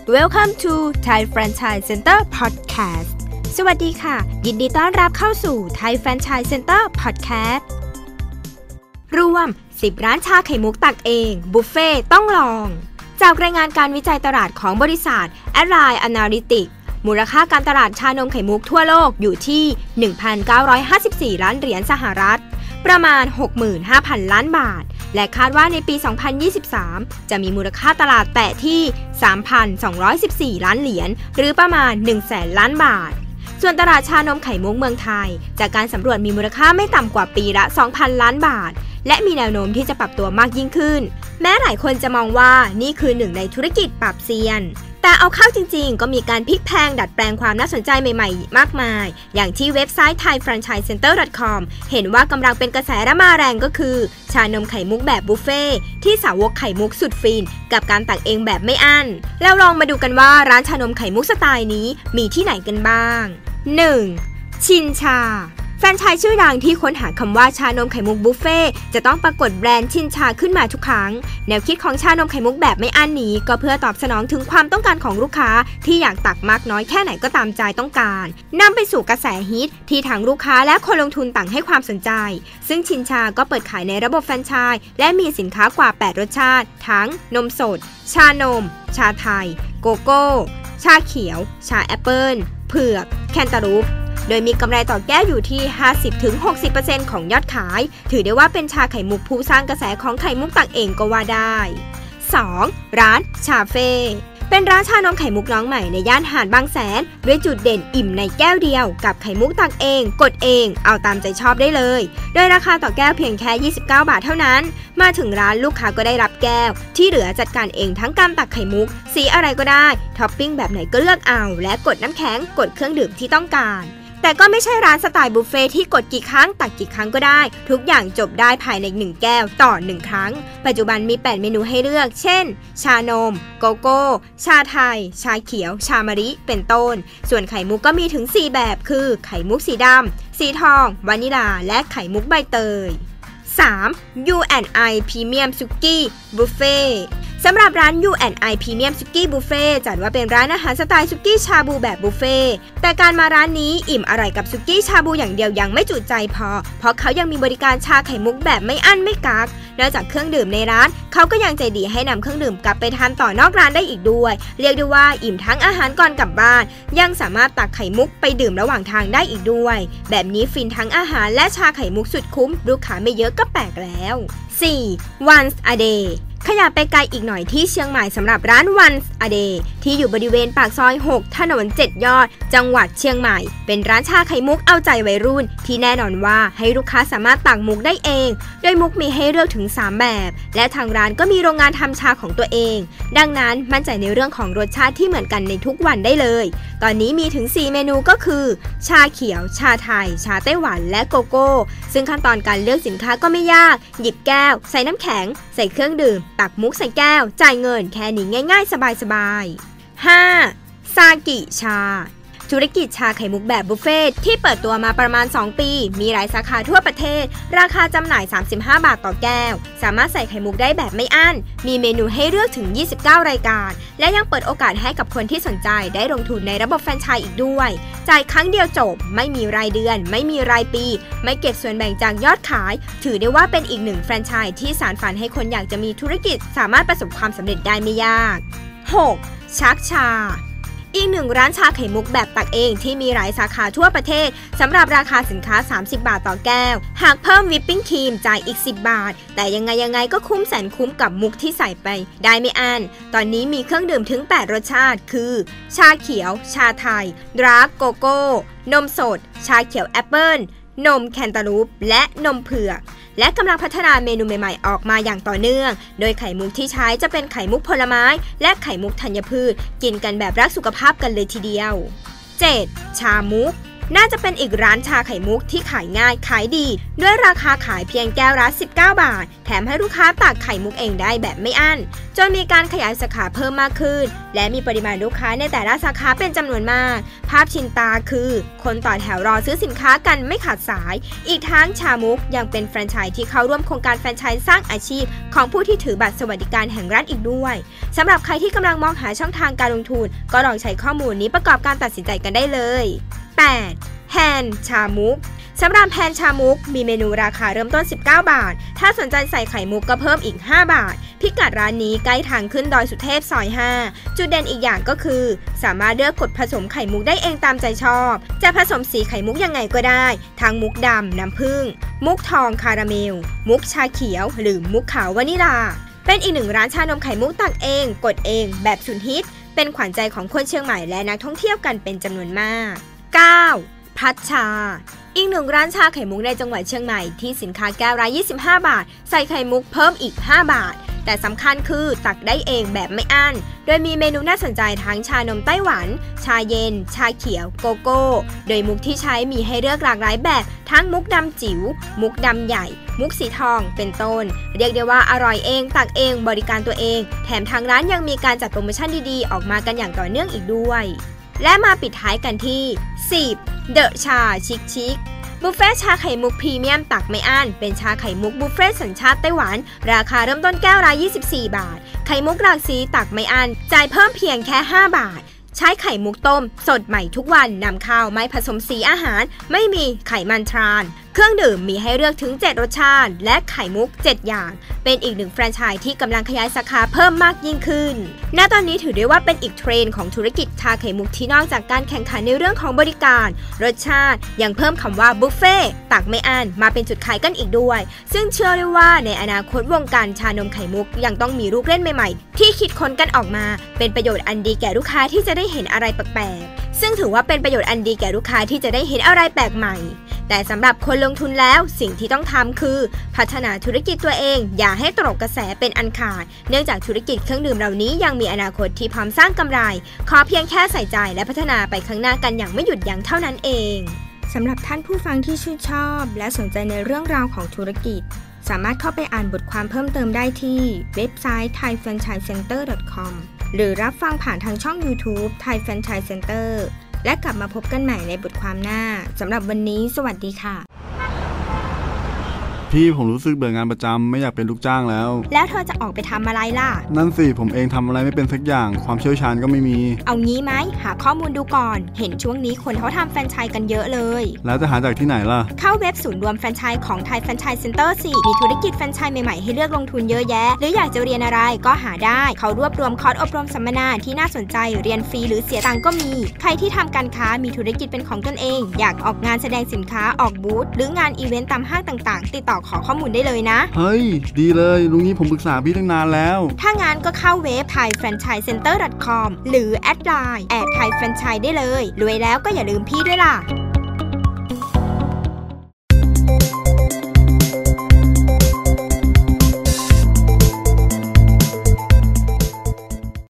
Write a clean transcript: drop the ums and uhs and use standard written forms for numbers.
Welcome to Thai Franchise Center Podcast สวัสดีค่ะยินดีต้อนรับเข้าสู่ Thai Franchise Center Podcast รวม10ร้านชาไข่มุกตักเองบุฟเฟ่ต้องลองจากรายงานการวิจัยตลาดของบริษัท Allied Analytics มูลค่าการตลาดชานมไข่มุกทั่วโลกอยู่ที่ 1,954 ล้านเหรียญสหรัฐประมาณ 65,000 ล้านบาทและคาดว่าในปี 2023 จะมีมูลค่าตลาดแตะที่ 3,214 ล้านเหรียญหรือประมาณ 100,000 ล้านบาทส่วนตลาดชานมไข่มุกเมืองไทยจากการสำรวจมีมูลค่าไม่ต่ำกว่าปีละ 2,000 ล้านบาทและมีแนวโน้มที่จะปรับตัวมากยิ่งขึ้นแม้หลายคนจะมองว่านี่คือหนึ่งในธุรกิจปรับเซียนแต่เอาเข้าจริงๆก็มีการพลิกแพลงดัดแปลงความน่าสนใจใหม่ๆมากมายอย่างที่เว็บไซต์ thaifranchisecenter.com เห็นว่ากำลังเป็นกระแสและมาแรงก็คือชานมไข่มุกแบบบุฟเฟ่ที่สาวกไข่มุกสุดฟินกับการตักเองแบบไม่อั้นแล้วลองมาดูกันว่าร้านชานมไข่มุกสไตล์นี้มีที่ไหนกันบ้าง 1. ชินชาแฟรนไชส์ชื่อดังที่ค้นหาคำว่าชานมไข่มุกบุฟเฟ่จะต้องปรากฏแบรนด์ชินชาขึ้นมาทุกครั้งแนวคิดของชานมไข่มุกแบบไม่อั้นนี้ก็เพื่อตอบสนองถึงความต้องการของลูกค้าที่อยากตักมากน้อยแค่ไหนก็ตามใจต้องการนำไปสู่กระแสฮิตที่ทางลูกค้าและคนลงทุนต่างให้ความสนใจซึ่งชินชาก็เปิดขายในระบบแฟรนไชส์และมีสินค้ากว่า8รสชาติทั้งนมสดชานมชาไทยโกโก้ชาเขียวชาแอปเปิลเผือกแคนตาลูปโดยมีกำไรต่อแก้วอยู่ที่ 50-60% ของยอดขายถือได้ว่าเป็นชาไข่มุกผู้สร้างกระแสของไข่มุกตักเองก็ว่าได้ 2. ร้านชาเฟ่เป็นร้านชานมไข่มุกน้องใหม่ในย่านหาดบางแสนด้วยจุดเด่นอิ่มในแก้วเดียวกับไข่มุกตักเองกดเองเอาตามใจชอบได้เลยโดยราคาต่อแก้วเพียงแค่29 บาทเท่านั้นมาถึงร้านลูกค้าก็ได้รับแก้วที่เหลือจัดการเองทั้งการตักไข่มุกสีอะไรก็ได้ท็อปปิ้งแบบไหนก็เลือกเอาและกดน้ำแข็งกดเครื่องดื่มที่ต้องการแต่ก็ไม่ใช่ร้านสไตล์บุฟเฟ่ที่กดกี่ครั้งตักกี่ครั้งก็ได้ทุกอย่างจบได้ภายใน1แก้วต่อ1ครั้งปัจจุบันมี8เมนูให้เลือกเช่นชานมโกโก้ชาไทยชาเขียวชามะลิเป็นต้นส่วนไข่มุกก็มีถึง4แบบคือไข่มุกสีดำสีทองวานิลาและไข่มุกใบเตย 3. U&I Premium Suki Buffetสำหรับร้าน U&I Premium Suki Buffet จัดว่าเป็นร้านอาหารสไตล์สุกี้ชาบูแบบบุฟเฟ่แต่การมาร้านนี้อิ่มอร่อยกับสุกี้ชาบูอย่างเดียวยังไม่จุใจพอเพราะเขายังมีบริการชาไข่มุกแบบไม่อั้นไม่กักนอกจากเครื่องดื่มในร้านเขาก็ยังใจดีให้นำเครื่องดื่มกลับไปทานต่อนอกร้านได้อีกด้วยเรียกได้ว่าอิ่มทั้งอาหารก่อนกลับบ้านยังสามารถตักไข่มุกไปดื่มระหว่างทางได้อีกด้วยแบบนี้ฟินทั้งอาหารและชาไข่มุกสุดคุ้มลูกค้าไม่เยอะก็แปลกแล้ว 4. Once a dayขยับไปไกลอีกหน่อยที่เชียงใหม่สำหรับร้าน Once a Day ที่อยู่บริเวณปากซอย 6 ถนน 7 ยอดจังหวัดเชียงใหม่เป็นร้านชาไข่มุกเอาใจวัยรุ่นที่แน่นอนว่าให้ลูกค้าสามารถตักมุกได้เองโดยมุกมีให้เลือกถึง3แบบและทางร้านก็มีโรงงานทำชาของตัวเองดังนั้นมั่นใจในเรื่องของรสชาติที่เหมือนกันในทุกวันได้เลยตอนนี้มีถึง4เมนูก็คือชาเขียวชาไทยชาไต้หวันและโกโก้ซึ่งขั้นตอนการเลือกสินค้าก็ไม่ยากหยิบแก้วใส่น้ำแข็งใส่เครื่องดื่มตักมุกใส่แก้วจ่ายเงินแค่นี้ง่ายๆสบายๆ 5. ซากิชาธุรกิจชาไข่มุกแบบบุฟเฟ่ที่เปิดตัวมาประมาณ2ปีมีหลายสาขาทั่วประเทศราคาจำหน่าย35 บาทต่อแก้วสามารถใส่ไข่มุกได้แบบไม่อั้นมีเมนูให้เลือกถึง29รายการและยังเปิดโอกาสให้กับคนที่สนใจได้ลงทุนในระบบแฟรนไชส์อีกด้วยจ่ายครั้งเดียวจบไม่มีรายเดือนไม่มีรายปีไม่เก็บส่วนแบ่งจากยอดขายถือได้ว่าเป็นอีกหนึ่งแฟรนไชส์ที่สานฝันให้คนอยากจะมีธุรกิจสามารถประสบความสำเร็จได้ไม่ยาก 6. ชักชาอีกหนึ่งร้านชาไข่มุกแบบตักเองที่มีหลายสาขาทั่วประเทศสำหรับราคาสินค้า30 บาทต่อแก้วหากเพิ่มวิปปิ้งครีมจ่ายอีก10 บาทแต่ยังไงก็คุ้มแสนคุ้มกับมุกที่ใส่ไปได้ไม่อั้นตอนนี้มีเครื่องดื่มถึง8รสชาติคือชาเขียวชาไทยดราร์กโกโก้นมสดชาเขียวแอปเปิลนมแคนตาลูปและนมเผือกและกำลังพัฒนาเมนูใหม่ๆออกมาอย่างต่อเนื่องโดยไข่มุกที่ใช้จะเป็นไข่มุกผลไม้และไข่มุกธัญพืชกินกันแบบรักสุขภาพกันเลยทีเดียว 7. ชามุกน่าจะเป็นอีกร้านชาไข่มุกที่ขายง่ายขายดีด้วยราคาขายเพียงแก้วละ19 บาทแถมให้ลูกค้าตักไข่มุกเองได้แบบไม่อั้นจนมีการขยายสาขาเพิ่มมากขึ้นและมีปริมาณลูกค้าในแต่ละสาขาเป็นจำนวนมากภาพชินตาคือคนต่อแถวรอซื้อสินค้ากันไม่ขาดสายอีกทั้งชามุกยังเป็นแฟรนไชส์ที่เข้าร่วมโครงการแฟรนไชส์สร้างอาชีพของผู้ที่ถือบัตรสวัสดิการแห่งรัฐอีกด้วยสำหรับใครที่กำลังมองหาช่องทางการลงทุนก็ลองใช้ข้อมูลนี้ประกอบการตัดสินใจกันได้เลย 8. แฮนชามุกสำหรับแฮนชามุกมีเมนูราคาเริ่มต้น19 บาทถ้าสนใจใส่ไข่มุกก็เพิ่มอีก5 บาทพิกัดร้านนี้ใกล้ทางขึ้นดอยสุเทพซอย5จุดเด่นอีกอย่างก็คือสามารถเลือกกดผสมไข่มุกได้เองตามใจชอบจะผสมสีไข่มุกยังไงก็ได้ทั้งมุกดำน้ำผึ้งมุกทองคาราเมลมุกชาเขียวหรือมุกขาววานิลาเป็นอีกหนึ่งร้านชานมไข่มุกตักเองกดเองแบบสุดฮิตเป็นขวัญใจของคนเชียงใหม่และนักท่องเที่ยวกันเป็นจำนวนมาก 9. พัชชาอีกหนึ่งร้านชาไข่มุกในจังหวัดเชียงใหม่ที่สินค้าแก้วละ25 บาทใส่ไข่มุกเพิ่มอีก5 บาทแต่สำคัญคือตักได้เองแบบไม่อั้นโดยมีเมนูน่าสนใจทั้งชานมไต้หวันชาเย็นชาเขียวโกโก้โดยมุกที่ใช้มีให้เลือกหลากหลายแบบทั้งมุกดำจิ๋วมุกดำใหญ่มุกสีทองเป็นต้นเรียกได้ว่าอร่อยเองตักเองบริการตัวเองแถมทางร้านยังมีการจัดโปรโมชั่นดีๆออกมากันอย่างต่อเนื่องอีกด้วยและมาปิดท้ายกันที่ 10. เดอะชาชิคบุฟเฟ่ชาไข่มุกพรีเมียมตักไม่อั้นเป็นชาไข่มุกบุฟเฟ่สัญชาติไต้หวันราคาเริ่มต้นแก้วละ24 บาทไข่มุกหลากสีตักไม่อั้นจ่ายเพิ่มเพียงแค่5 บาทใช้ไข่มุกต้มสดใหม่ทุกวันนำข้าวไม่ผสมสีอาหารไม่มีไขมันทรานเครื่องดื่มมีให้เลือกถึง7รสชาติและไข่มุก7อย่างเป็นอีกหนึ่งแฟรนไชส์ที่กำลังขยายสาขาเพิ่มมากยิ่งขึ้นณตอนนี้ถือได้ว่าเป็นอีกเทรนด์ของธุรกิจชาไข่มุกที่นอกจากการแข่งขันในเรื่องของบริการรสชาติยังเพิ่มคำว่าบุฟเฟ่ตักไม่อั้นมาเป็นจุดขายกันอีกด้วยซึ่งเชื่อได้ว่าในอนาคตวงการชานมไข่มุกยังต้องมีลูกเล่นใหม่ๆที่คิดค้นกันออกมาเป็นประโยชน์อันดีแก่ลูกค้าที่จะได้เห็นอะไรแปลกๆซึ่งถือว่าเป็นประโยชน์อันดีแก่ลูกค้าที่จะได้เห็นอะไรแปลกใหม่แต่สำหรับคนลงทุนแล้วสิ่งที่ต้องทำคือพัฒนาธุรกิจตัวเองอย่าให้ตกกระแสเป็นอันขาดเนื่องจากธุรกิจเครื่องดื่มเหล่านี้ยังมีอนาคตที่พร้อมสร้างกำไรขอเพียงแค่ใส่ใจและพัฒนาไปข้างหน้ากันอย่างไม่หยุดยั้งเท่านั้นเองสำหรับท่านผู้ฟังที่ชื่นชอบและสนใจในเรื่องราวของธุรกิจสามารถเข้าไปอ่านบทความเพิ่มเติมได้ที่เว็บไซต์ thaifranchisecenter.com หรือรับฟังผ่านทางช่อง YouTube Thai Franchise Center และกลับมาพบกันใหม่ในบทความหน้าสำหรับวันนี้สวัสดีค่ะพี่ผมรู้สึกเบื่องานประจำไม่อยากเป็นลูกจ้างแล้วเธอจะออกไปทำอะไรล่ะนั่นสิผมเองทำอะไรไม่เป็นสักอย่างความเชี่ยวชาญก็ไม่มีเอางี้ไหมหาข้อมูลดูก่อนเห็นช่วงนี้คนเขาทำแฟรนไชส์กันเยอะเลยแล้วจะหาจากที่ไหนล่ะเข้าเว็บศูนย์รวมแฟรนไชส์ของ Thai Franchise Center สิมีธุรกิจแฟรนไชส์ใหม่ๆให้เลือกลงทุนเยอะแยะหรืออยากจะเรียนอะไรก็หาได้เขารวบรวมคอร์สอบรมสัมมนาที่น่าสนใจเรียนฟรีหรือเสียตังค์ก็มีใครที่ทำการค้ามีธุรกิจเป็นของตนเองอยากออกงานแสดงสินค้าออกบูธหรืองานอีเวนต์ตามห้างต่างๆติดต่อขอข้อมูลได้เลยนะเฮ้ยดีเลยลุงนี้ผมปรึกษาพี่ตั้งนานแล้วถ้างานก็เข้าเว็บ thaifranchisecenter.com หรือแอดไลน์@thaifranchiseได้เลยรวยแล้วก็อย่าลืมพี่ด้วยล่ะ